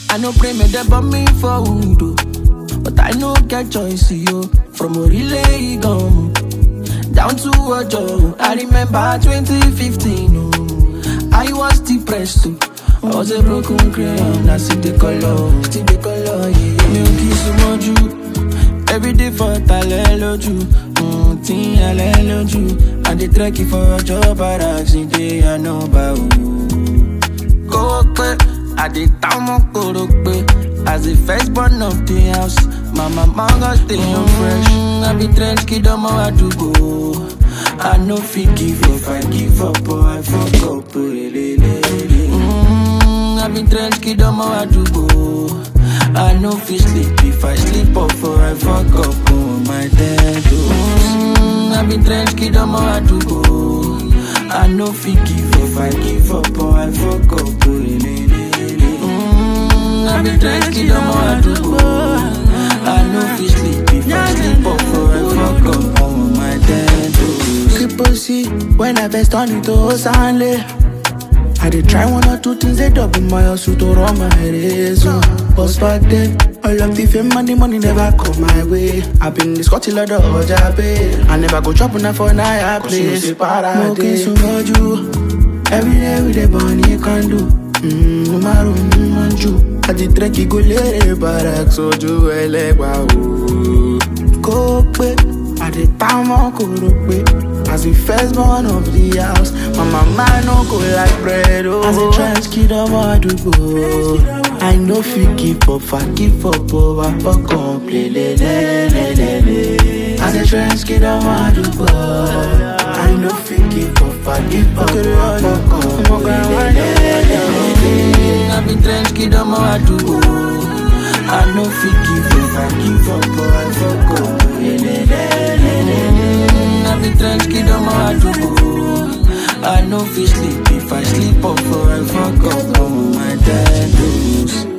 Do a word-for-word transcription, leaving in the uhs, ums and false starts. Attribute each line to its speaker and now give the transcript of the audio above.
Speaker 1: I no pray me they bomb me for wood, but I no get choice, yo. From a relay gum down to a job. I remember twenty fifteen, oh. I was depressed too. I was a broken crayon. I see the color, see the color, yeah. Me kiss moju every day for taleloju, mm, tin aleloju. I dey trek for a job, but accident I know about. Go up, I dey town mokorope. As the first born of the house, my mama got stay on fresh. I be trench kid on my adugo. I know fit give if I give up or I fuck up. Mm, I be trench kid on my adugo. I know fit sleep if I sleep up or I fuck up on my dead. Mm, I be trench kid on my adugo. I know fit give if I give up or I fuck up. I be trench kid on my adugo. I know fi sleep if I sleep up for a fuck up on my dead.
Speaker 2: Triple C, when I best turn into Osanle. I did try one or two things, they double my hustle to run my race. But back then, all of the fame and the money never come my way. I've been this got a lot of Ojabe. I never go chopping up for night place. Smoking so much you. Every day with the bunny you can do. Mmm, no matter what you. I did trek go lere barak so ju elegba o. Go pe, I did town mokorope. As the first born of the house, my mama no go like bread oh. As a trans kid of adugo, I know fi give up, I give up oh, I fuck up le le le le le le. As a trans kid of adugo, I know fi give up, I give up oh, I fuck up le le le le.
Speaker 1: I be trench kid on my adugo. I know fit give if I give up or I fuck up. I be trench kid on my adugo. I know fit sleep if I sleep up or I fuck up on my dead.